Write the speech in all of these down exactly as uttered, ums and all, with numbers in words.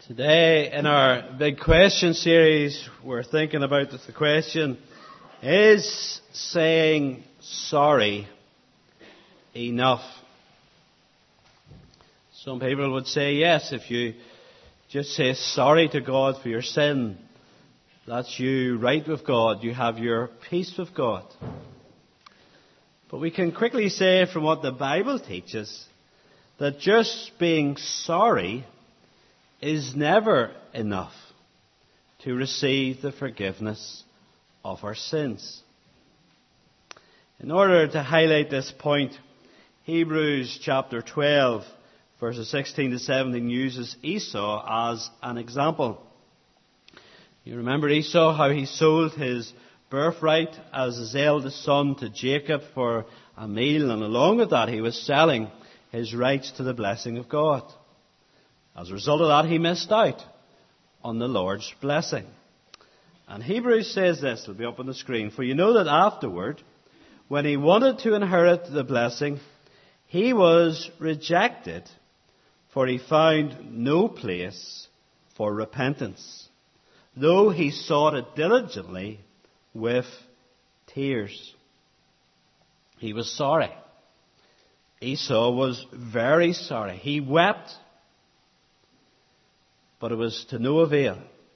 Today, in our big question series, we're thinking about the question, is saying sorry enough? Some people would say yes, if you just say sorry to God for your sin, that's you right with God, you have your peace with God. But we can quickly say from what the Bible teaches, that just being sorry is never enough to receive the forgiveness of our sins. In order to highlight this point, Hebrews chapter twelve, verses sixteen to seventeen uses Esau as an example. You remember Esau, how he sold his birthright as his eldest son to Jacob for a meal, and along with that he was selling his rights to the blessing of God. As a result of that, he missed out on the Lord's blessing. And Hebrews says this, it'll be up on the screen, for you know that afterward, when he wanted to inherit the blessing, he was rejected, for he found no place for repentance, though he sought it diligently with tears. He was sorry. Esau was very sorry. He wept, but it was to no avail,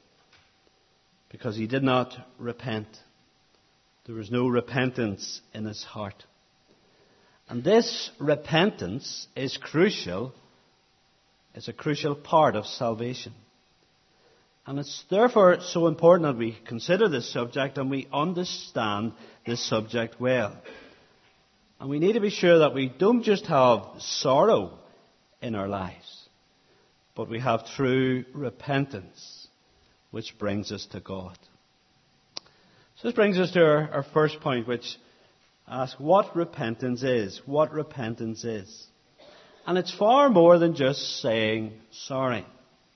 because he did not repent. There was no repentance in his heart. And this repentance is crucial. It's a crucial part of salvation. And it's therefore so important that we consider this subject and we understand this subject well. And we need to be sure that we don't just have sorrow in our lives, but we have true repentance, which brings us to God. So this brings us to our, our first point, which asks what repentance is. What repentance is. And it's far more than just saying sorry.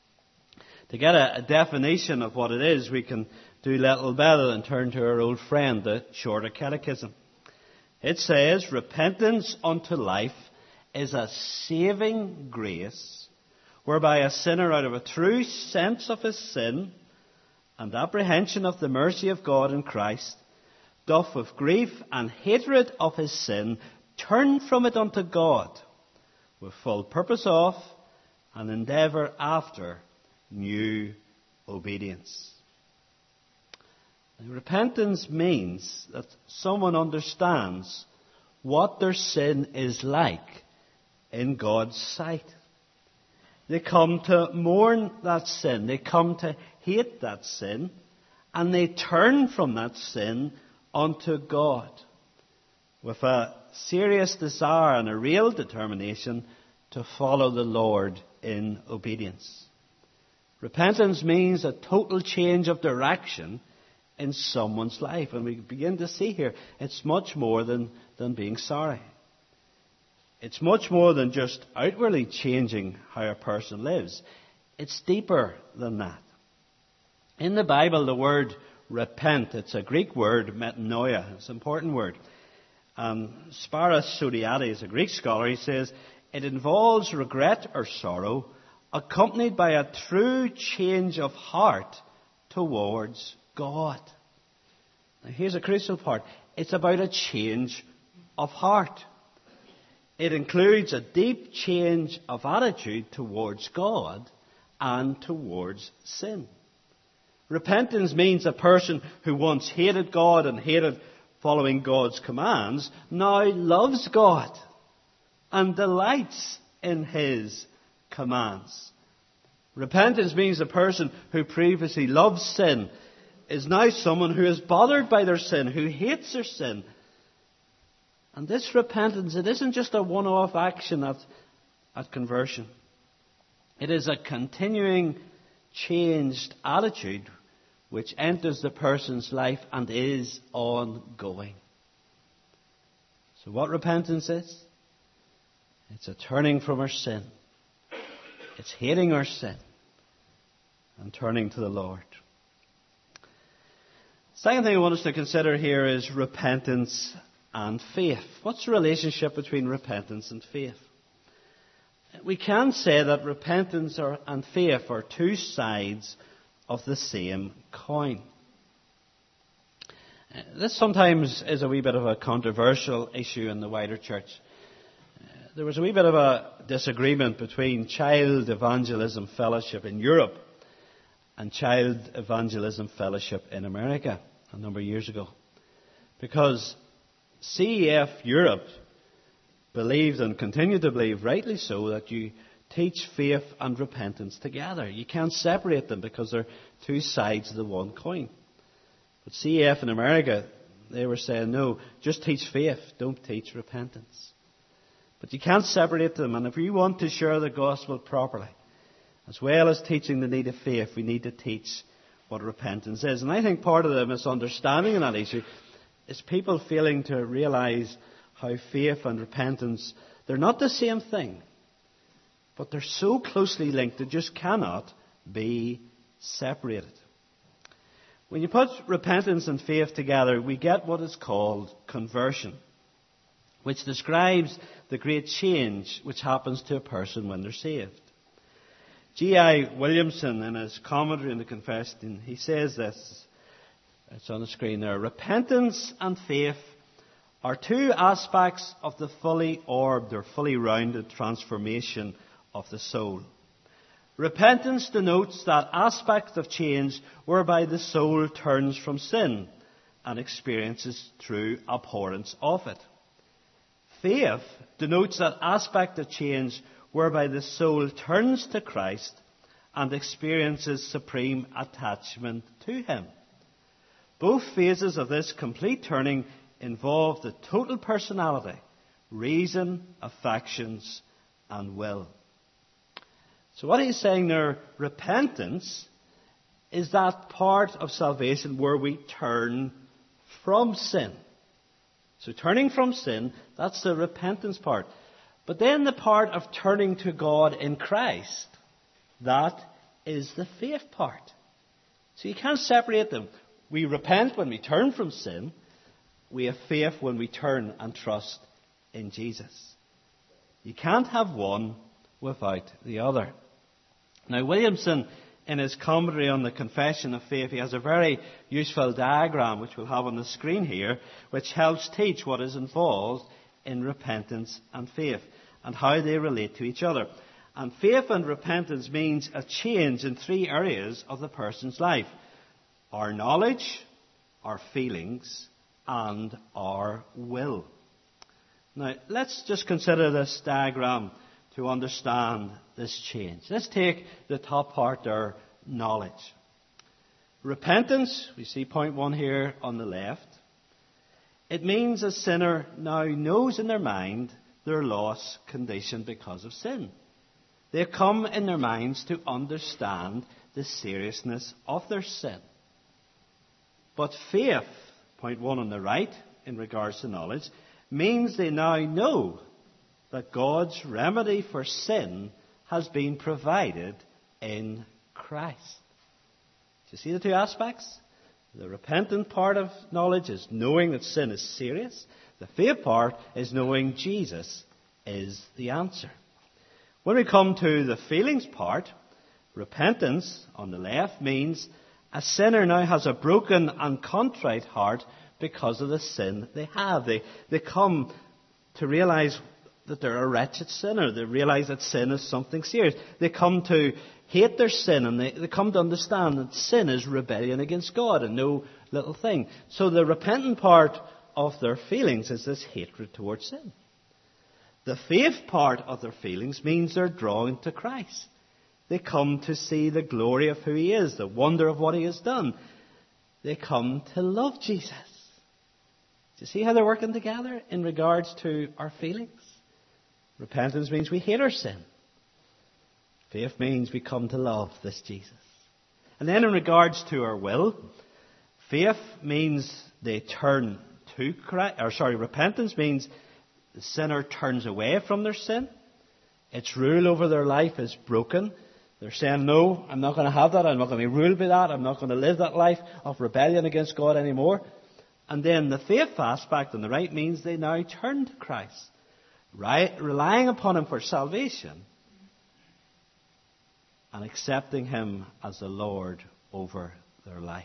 To get a, a definition of what it is, we can do little better than turn to our old friend, the Shorter Catechism. It says, repentance unto life is a saving grace, whereby a sinner, out of a true sense of his sin and apprehension of the mercy of God in Christ, doth with grief and hatred of his sin turn from it unto God, with full purpose of and endeavour after new obedience. Now, repentance means that someone understands what their sin is like in God's sight. They come to mourn that sin. They come to hate that sin. And they turn from that sin unto God with a serious desire and a real determination to follow the Lord in obedience. Repentance means a total change of direction in someone's life. And we begin to see here, it's much more than, than being sorry. It's much more than just outwardly changing how a person lives. It's deeper than that. In the Bible, the word repent, it's a Greek word, metanoia. It's an important word. Um, Sparos Sodiates, a Greek scholar, he says, it involves regret or sorrow accompanied by a true change of heart towards God. Now, here's a crucial part. It's about a change of heart. It includes a deep change of attitude towards God and towards sin. Repentance means a person who once hated God and hated following God's commands now loves God and delights in His commands. Repentance means a person who previously loved sin is now someone who is bothered by their sin, who hates their sin. And this repentance, it isn't just a one-off action at, at conversion. It is a continuing changed attitude which enters the person's life and is ongoing. So what repentance is? It's a turning from our sin. It's hating our sin and turning to the Lord. Second thing I want us to consider here is repentance and faith. What's the relationship between repentance and faith? we can say that repentance are, and faith are two sides of the same coin. This sometimes is a wee bit of a controversial issue in the wider church. There was a wee bit of a disagreement between Child Evangelism Fellowship in Europe and Child Evangelism Fellowship in America a number of years ago. Because C E F Europe believed and continued to believe, rightly so, that you teach faith and repentance together. You can't separate them because they're two sides of the one coin. But C E F in America, they were saying, no, just teach faith, don't teach repentance. But you can't separate them, and if you want to share the gospel properly, as well as teaching the need of faith, we need to teach what repentance is. And I think part of the misunderstanding in that issue is people failing to realize how faith and repentance, they're not the same thing, but they're so closely linked they just cannot be separated. When you put repentance and faith together, we get what is called conversion, which describes the great change which happens to a person when they're saved. G I Williamson, in his commentary on the Confession, he says this, it's on the screen there: repentance and faith are two aspects of the fully orbed or fully rounded transformation of the soul. Repentance denotes that aspect of change whereby the soul turns from sin and experiences true abhorrence of it. Faith denotes that aspect of change whereby the soul turns to Christ and experiences supreme attachment to Him. Both phases of this complete turning involve the total personality, reason, affections, and will. So what he's saying there, repentance is that part of salvation where we turn from sin. So turning from sin, that's the repentance part. But then the part of turning to God in Christ, that is the faith part. So you can't separate them. We repent when we turn from sin. We have faith when we turn and trust in Jesus. You can't have one without the other. Now, Williamson, in his commentary on the Confession of Faith, he has a very useful diagram, which we'll have on the screen here, which helps teach what is involved in repentance and faith and how they relate to each other. And faith and repentance means a change in three areas of the person's life: our knowledge, our feelings, and our will. Now, let's just consider this diagram to understand this change. Let's take the top part there, knowledge. Repentance, we see point one here on the left. It means a sinner now knows in their mind their lost condition because of sin. They come in their minds to understand the seriousness of their sin. But faith, point one on the right, in regards to knowledge, means they now know that God's remedy for sin has been provided in Christ. Do you see the two aspects? The repentant part of knowledge is knowing that sin is serious. The faith part is knowing Jesus is the answer. When we come to the feelings part, repentance on the left means a sinner now has a broken and contrite heart because of the sin they have. They, they come to realize that they're a wretched sinner. They realize that sin is something serious. They come to hate their sin, and they, they come to understand that sin is rebellion against God and no little thing. So the repentant part of their feelings is this hatred towards sin. The faith part of their feelings means they're drawn to Christ. They come to see the glory of who He is, the wonder of what He has done. They come to love Jesus. Do you see how they're working together in regards to our feelings? Repentance means we hate our sin. Faith means we come to love this Jesus. And then in regards to our will, faith means they turn to Christ, or sorry, repentance means the sinner turns away from their sin. Its rule over their life is broken. They're saying, no, I'm not going to have that. I'm not going to be ruled by that. I'm not going to live that life of rebellion against God anymore. And then the faith aspect on the right means they now turn to Christ, right, relying upon Him for salvation, and accepting him as the Lord over their life.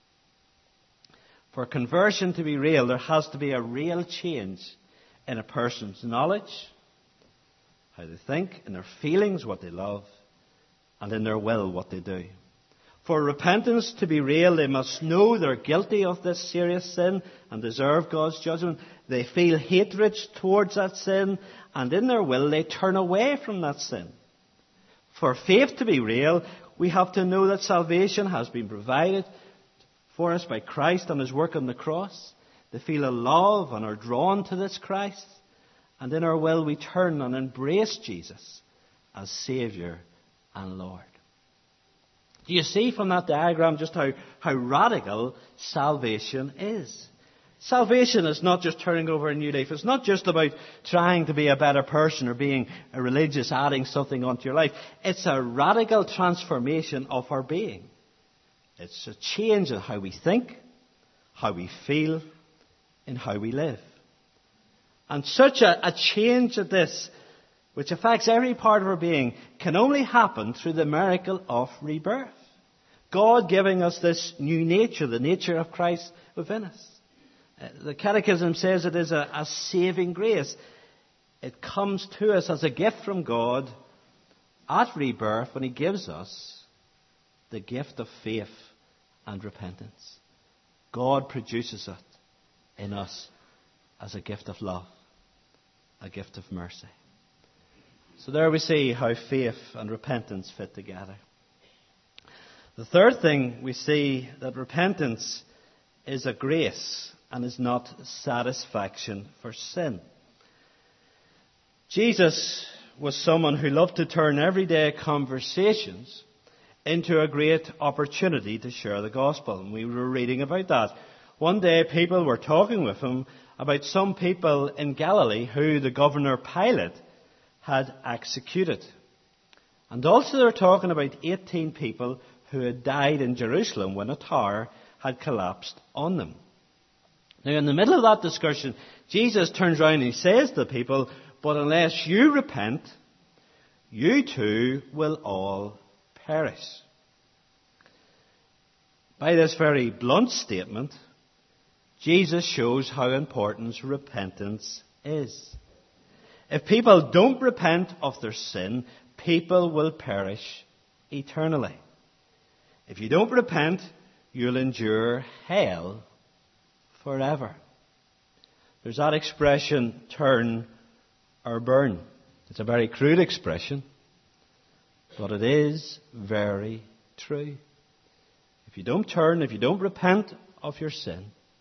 For conversion to be real, there has to be a real change in a person's knowledge, how they think, in their feelings, what they love, and in their will, what they do. For repentance to be real, they must know they're guilty of this serious sin and deserve God's judgment. They feel hatred towards that sin, and in their will they turn away from that sin. For faith to be real, we have to know that salvation has been provided for us by Christ and his work on the cross. They feel a love and are drawn to this Christ. And in our will we turn and embrace Jesus as Saviour and Lord. Do you see from that diagram just how, how radical salvation is? Salvation is not just turning over a new leaf. It's not just about trying to be a better person or being a religious, adding something onto your life. It's a radical transformation of our being. It's a change in how we think, how we feel, and how we live. And such a, a change of this, which affects every part of our being, can only happen through the miracle of rebirth. God giving us this new nature, the nature of Christ within us. The Catechism says it is a, a saving grace. It comes to us as a gift from God at rebirth when he gives us the gift of faith and repentance. God produces it in us as a gift of love, a gift of mercy. So there we see how faith and repentance fit together. The third thing we see, that repentance is a grace and is not satisfaction for sin. Jesus was someone who loved to turn everyday conversations into a great opportunity to share the gospel. And we were reading about that. One day people were talking with him about some people in Galilee who the governor Pilate had executed. And also they were talking about eighteen people who had died in Jerusalem when a tower had collapsed on them. Now, in the middle of that discussion, Jesus turns around and he says to the people, "But unless you repent, you too will all perish." By this very blunt statement, Jesus shows how important repentance is. If people don't repent of their sin, people will perish eternally. If you don't repent, you'll endure hell forever. There's that expression, turn or burn. It's a very crude expression, but it is very true. If you don't turn, if you don't repent of your sin,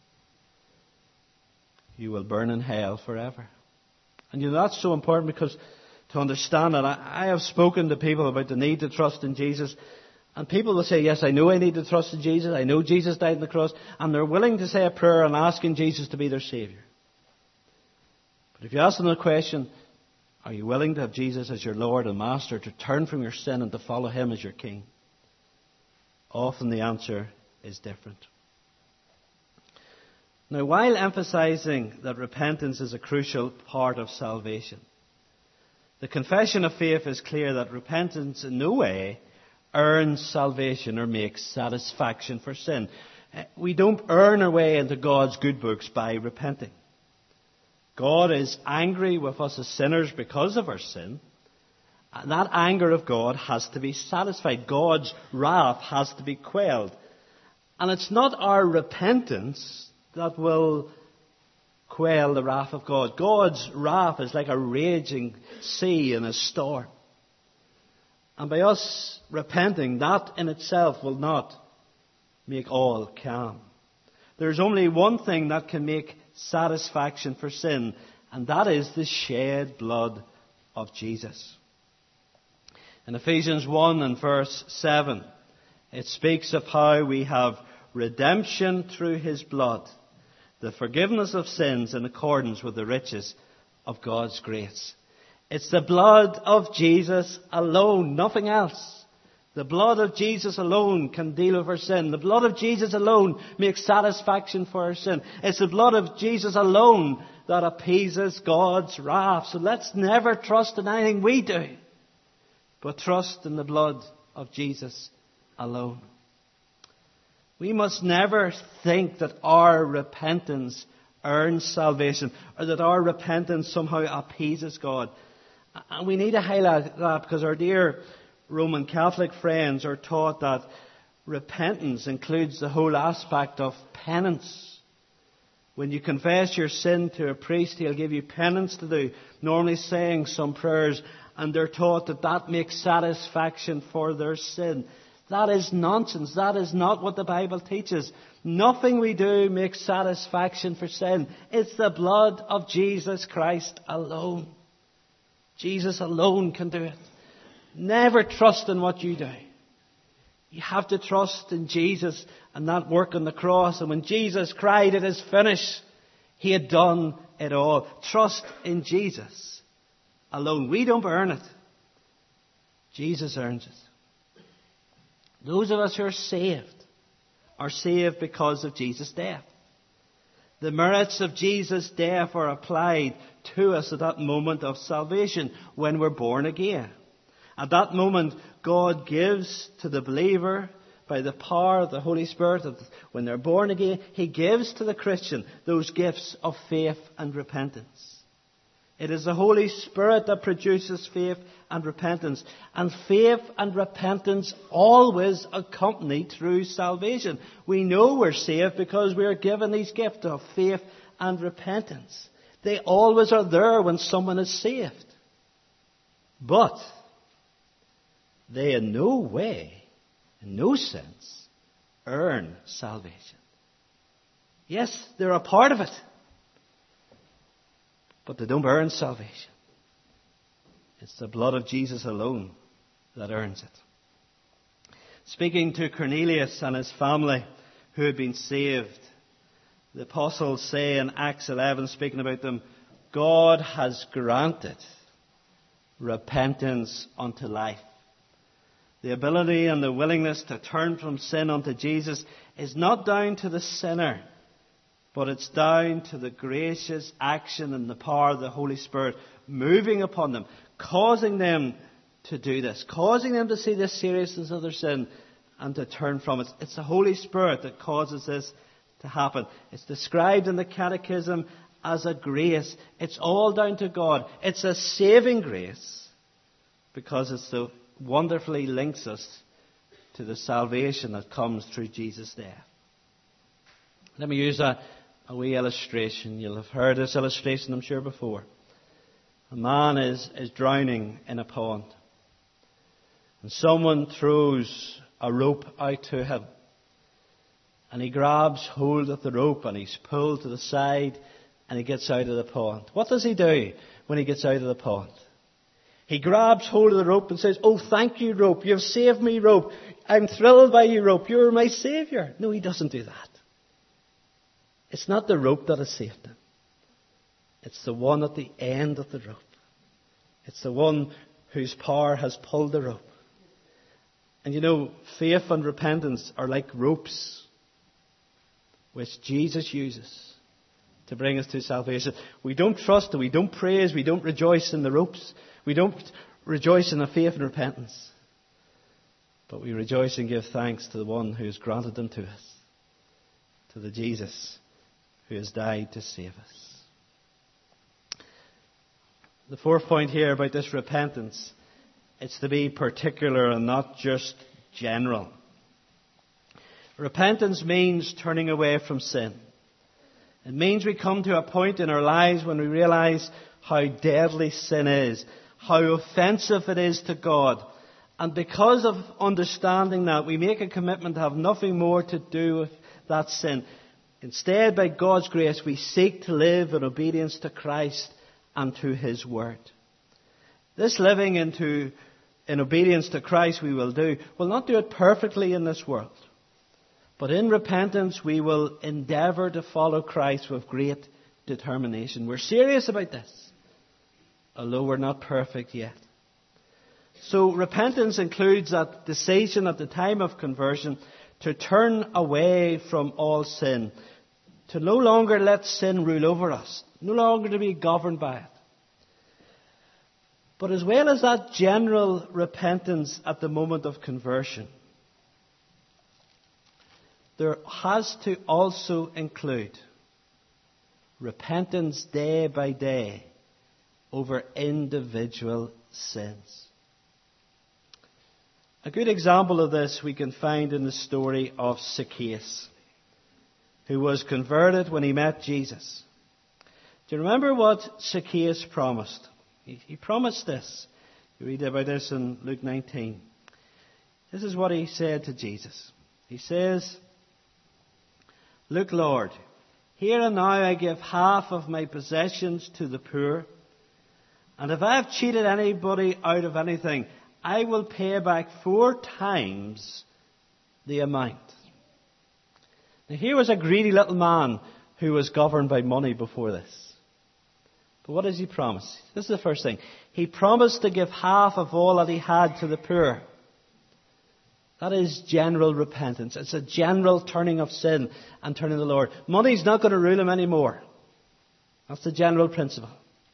you will burn in hell forever. And you know, that's so important, because to understand that, I, I have spoken to people about the need to trust in Jesus. And people will say, yes, I know I need to trust in Jesus. I know Jesus died on the cross. And they're willing to say a prayer and asking Jesus to be their Saviour. But if you ask them the question, are you willing to have Jesus as your Lord and Master, to turn from your sin and to follow him as your King? Often the answer is different. Now, while emphasizing that repentance is a crucial part of salvation, the confession of faith is clear that repentance in no way earns salvation or makes satisfaction for sin. We don't earn our way into God's good books by repenting. God is angry with us as sinners because of our sin. And that anger of God has to be satisfied. God's wrath has to be quelled. And it's not our repentance that will quell the wrath of God. God's wrath is like a raging sea in a storm. And by us repenting, that in itself will not make all calm. There's only one thing that can make satisfaction for sin, and that is the shed blood of Jesus. In Ephesians one and verse seven, it speaks of how we have redemption through his blood, the forgiveness of sins in accordance with the riches of God's grace. It's the blood of Jesus alone, nothing else. The blood of Jesus alone can deal with our sin. The blood of Jesus alone makes satisfaction for our sin. It's the blood of Jesus alone that appeases God's wrath. So let's never trust in anything we do, but trust in the blood of Jesus alone. We must never think that our repentance earns salvation or that our repentance somehow appeases God. And we need to highlight that because our dear Roman Catholic friends are taught that repentance includes the whole aspect of penance. When you confess your sin to a priest, he'll give you penance to do, normally saying some prayers, and they're taught that that makes satisfaction for their sin. That is nonsense. That is not what the Bible teaches. Nothing we do makes satisfaction for sin. It's the blood of Jesus Christ alone. Jesus alone can do it. Never trust in what you do. You have to trust in Jesus and that work on the cross. And when Jesus cried, "It is finished," he had done it all. Trust in Jesus alone. We don't earn it. Jesus earns it. Those of us who are saved are saved because of Jesus' death. The merits of Jesus' death are applied to us at that moment of salvation when we're born again. At that moment, God gives to the believer, by the power of the Holy Spirit, when they're born again, He gives to the Christian those gifts of faith and repentance. It is the Holy Spirit that produces faith and repentance. And faith and repentance always accompany true salvation. We know we're saved because we are given these gifts of faith and repentance. They always are there when someone is saved. But they in no way, in no sense, earn salvation. Yes, they're a part of it. But they don't earn salvation. It's the blood of Jesus alone that earns it. Speaking to Cornelius and his family who had been saved, the apostles say in Acts eleven, speaking about them, God has granted repentance unto life. The ability and the willingness to turn from sin unto Jesus is not down to the sinner, but it's down to the gracious action and the power of the Holy Spirit moving upon them, causing them to do this, causing them to see the seriousness of their sin and to turn from it. It's the Holy Spirit that causes this to happen. It's described in the Catechism as a grace. It's all down to God. It's a saving grace because it so wonderfully links us to the salvation that comes through Jesus' death. Let me use a A wee illustration. You'll have heard this illustration, I'm sure, before. A man is, is drowning in a pond. And someone throws a rope out to him. And he grabs hold of the rope and he's pulled to the side and he gets out of the pond. What does he do when he gets out of the pond? He grabs hold of the rope and says, "Oh, thank you, rope. You've saved me, rope. I'm thrilled by you, rope. You're my saviour." No, he doesn't do that. It's not the rope that has saved him. It's the one at the end of the rope. It's the one whose power has pulled the rope. And you know, faith and repentance are like ropes which Jesus uses to bring us to salvation. We don't trust and we don't praise, we don't rejoice in the ropes. We don't rejoice in the faith and repentance. But we rejoice and give thanks to the one who has granted them to us. To the Jesus who has died to save us. The fourth point here about this repentance, it's to be particular and not just general. Repentance means turning away from sin. It means we come to a point in our lives when we realize how deadly sin is, how offensive it is to God. And because of understanding that, we make a commitment to have nothing more to do with that sin. Instead, by God's grace, we seek to live in obedience to Christ and to His Word. This living into, in obedience to Christ we will do, will not do it perfectly in this world. But in repentance we will endeavour to follow Christ with great determination. We're serious about this, although we're not perfect yet. So repentance includes that decision at the time of conversion to turn away from all sin, to no longer let sin rule over us, no longer to be governed by it. But as well as that general repentance at the moment of conversion, there has to also include repentance day by day over individual sins. A good example of this we can find in the story of Zacchaeus, who was converted when he met Jesus. Do you remember what Zacchaeus promised? He, he promised this. You read about this in Luke nineteen. This is what he said to Jesus. He says, "Look, Lord, here and now I give half of my possessions to the poor, and if I have cheated anybody out of anything, I will pay back four times the amount." Now here was a greedy little man who was governed by money before this. But what does he promise? This is the first thing. He promised to give half of all that he had to the poor. That is general repentance. It's a general turning of sin and turning to the Lord. Money's not going to rule him anymore. That's the general principle.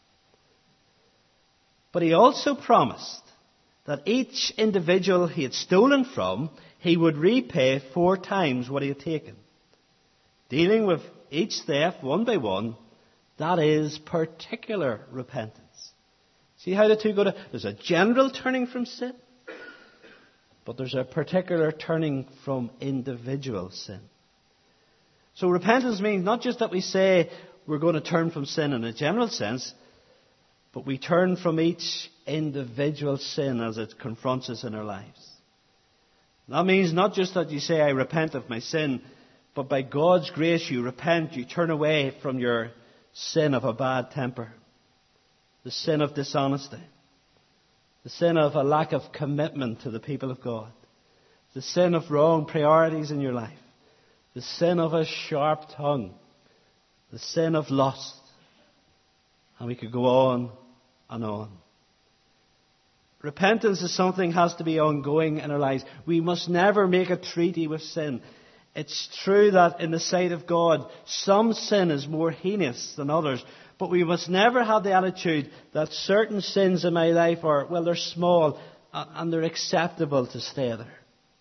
But he also promised that each individual he had stolen from, he would repay four times what he had taken. Dealing with each theft one by one, that is particular repentance. See how the two go to? There's a general turning from sin, but there's a particular turning from individual sin. So repentance means not just that we say we're going to turn from sin in a general sense, but we turn from each individual sin as it confronts us in our lives. That means not just that you say, "I repent of my sin," but by God's grace you repent, you turn away from your sin of a bad temper, the sin of dishonesty, the sin of a lack of commitment to the people of God, the sin of wrong priorities in your life, the sin of a sharp tongue, the sin of lust. And we could go on and on. Repentance is something that has to be ongoing in our lives. We must never make a treaty with sin. It's true that in the sight of God, some sin is more heinous than others. But we must never have the attitude that certain sins in my life are, well, they're small and they're acceptable to stay there.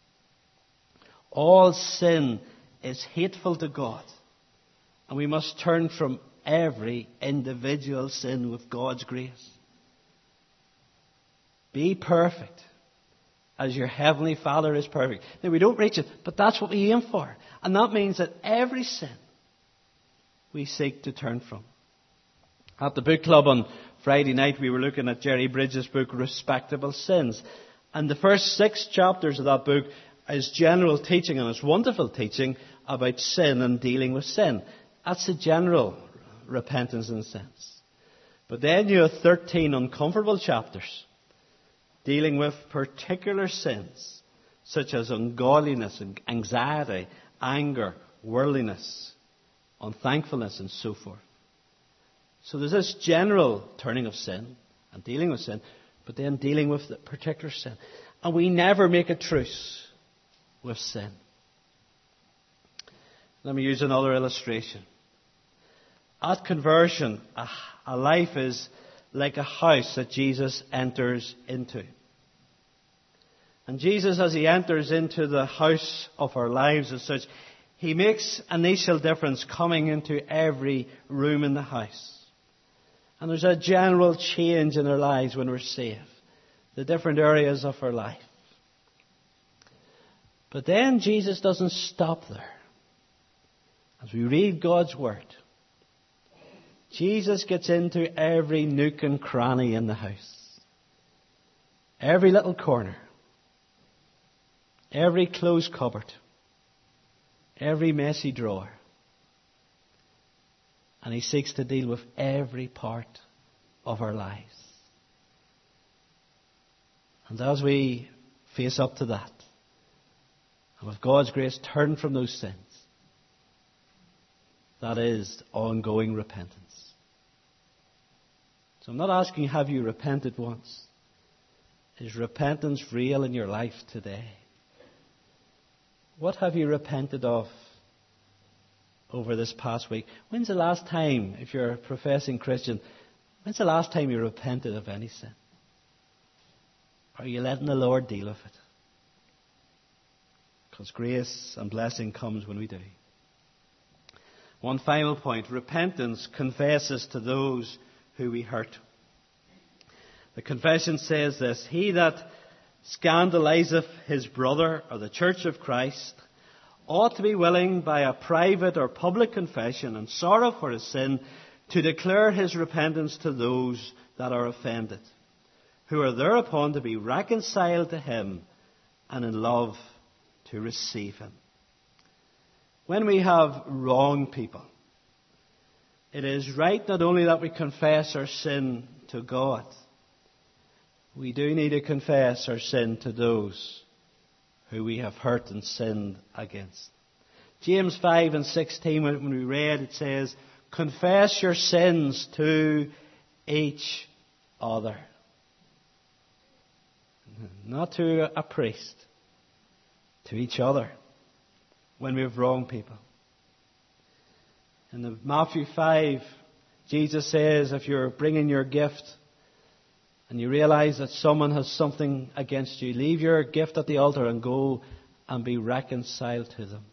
All sin is hateful to God. And we must turn from every individual sin with God's grace. Be perfect as your heavenly Father is perfect. Now, we don't reach it, but that's what we aim for. And that means that every sin we seek to turn from. At the book club on Friday night, we were looking at Jerry Bridges' book, Respectable Sins. And the first six chapters of that book is general teaching, and it's wonderful teaching about sin and dealing with sin. That's the general repentance in a sense. But then you have thirteen uncomfortable chapters dealing with particular sins, such as ungodliness, anxiety, anger, worldliness, unthankfulness, and so forth. So there's this general turning of sin and dealing with sin, but then dealing with the particular sin. And we never make a truce with sin. Let me use another illustration. At conversion, a, a life is like a house that Jesus enters into. And Jesus, as he enters into the house of our lives as such, he makes an initial difference coming into every room in the house. And there's a general change in our lives when we're saved. The different areas of our life. But then Jesus doesn't stop there. As we read God's Word, Jesus gets into every nook and cranny in the house. Every little corner. Every closed cupboard. Every messy drawer. And he seeks to deal with every part of our lives. And as we face up to that, and with God's grace turn from those sins, that is ongoing repentance. So I'm not asking, have you repented once? Is repentance real in your life today? What have you repented of over this past week? When's the last time, if you're a professing Christian, when's the last time you repented of any sin? Or are you letting the Lord deal with it? Because grace and blessing comes when we do. One final point. Repentance confesses to those who we hurt. The confession says this: he that scandalizeth his brother or the church of Christ ought to be willing by a private or public confession and sorrow for his sin to declare his repentance to those that are offended, who are thereupon to be reconciled to him and in love to receive him. When we have wronged people, it is right not only that we confess our sin to God, we do need to confess our sin to those who we have hurt and sinned against. James five and sixteen, when we read, it says, confess your sins to each other. Not to a priest, to each other, when we have wronged people. In the Matthew five, Jesus says, if you're bringing your gift and you realize that someone has something against you, leave your gift at the altar and go and be reconciled to them.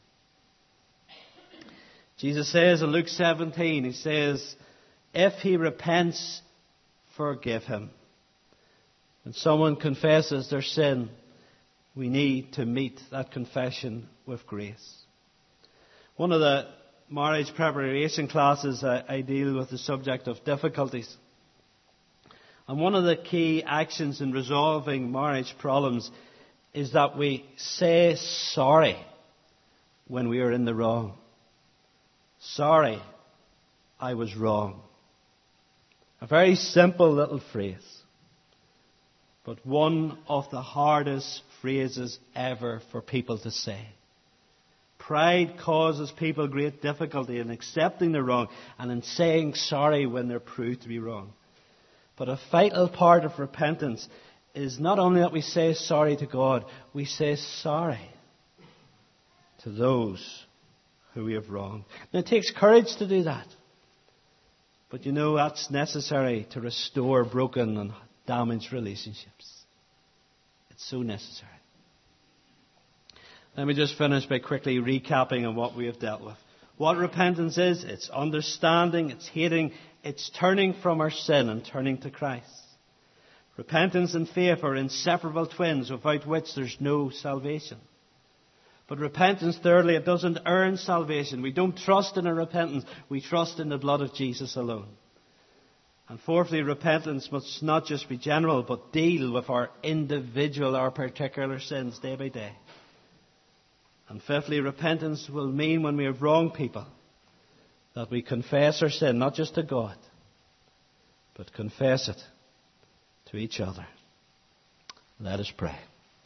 Jesus says in Luke seventeen, he says, if he repents, forgive him. When someone confesses their sin, we need to meet that confession with grace. One of the marriage preparation classes, I, I deal with the subject of difficulties. And one of the key actions in resolving marriage problems is that we say sorry when we are in the wrong. Sorry, I was wrong. A very simple little phrase, but one of the hardest phrases ever for people to say. Pride causes people great difficulty in accepting the wrong and in saying sorry when they're proved to be wrong. But a vital part of repentance is not only that we say sorry to God, we say sorry to those who we have wronged. Now, it takes courage to do that. But you know, that's necessary to restore broken and damaged relationships. It's so necessary. Let me just finish by quickly recapping on what we have dealt with. What repentance is, it's understanding, it's hating, it's turning from our sin and turning to Christ. Repentance and faith are inseparable twins without which there's no salvation. But repentance, thirdly, it doesn't earn salvation. We don't trust in a repentance. We trust in the blood of Jesus alone. And fourthly, repentance must not just be general, but deal with our individual, our particular sins day by day. And fifthly, repentance will mean when we have wronged people, that we confess our sin, not just to God, but confess it to each other. Let us pray.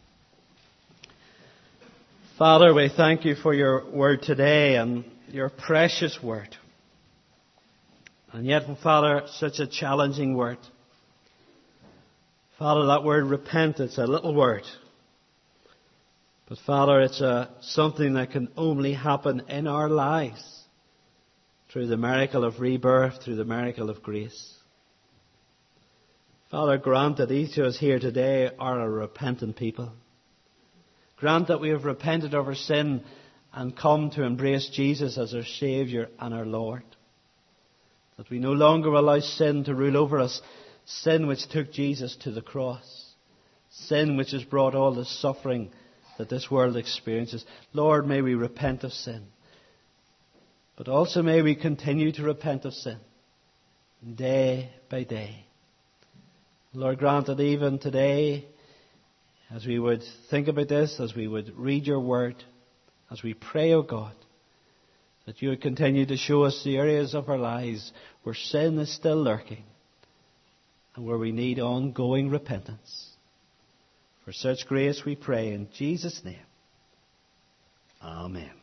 Father, we thank you for your word today and your precious word. And yet, Father, such a challenging word. Father, that word repent, it's a little word. But Father, it's a, something that can only happen in our lives through the miracle of rebirth, through the miracle of grace. Father, grant that each of us here today are a repentant people. Grant that we have repented of our sin and come to embrace Jesus as our Saviour and our Lord. That we no longer allow sin to rule over us, sin which took Jesus to the cross, sin which has brought all the suffering that this world experiences. Lord, may we repent of sin. But also may we continue to repent of sin day by day. Lord, grant that even today, as we would think about this, as we would read your word, as we pray, O God, that you would continue to show us the areas of our lives where sin is still lurking and where we need ongoing repentance. For such grace we pray in Jesus' name. Amen.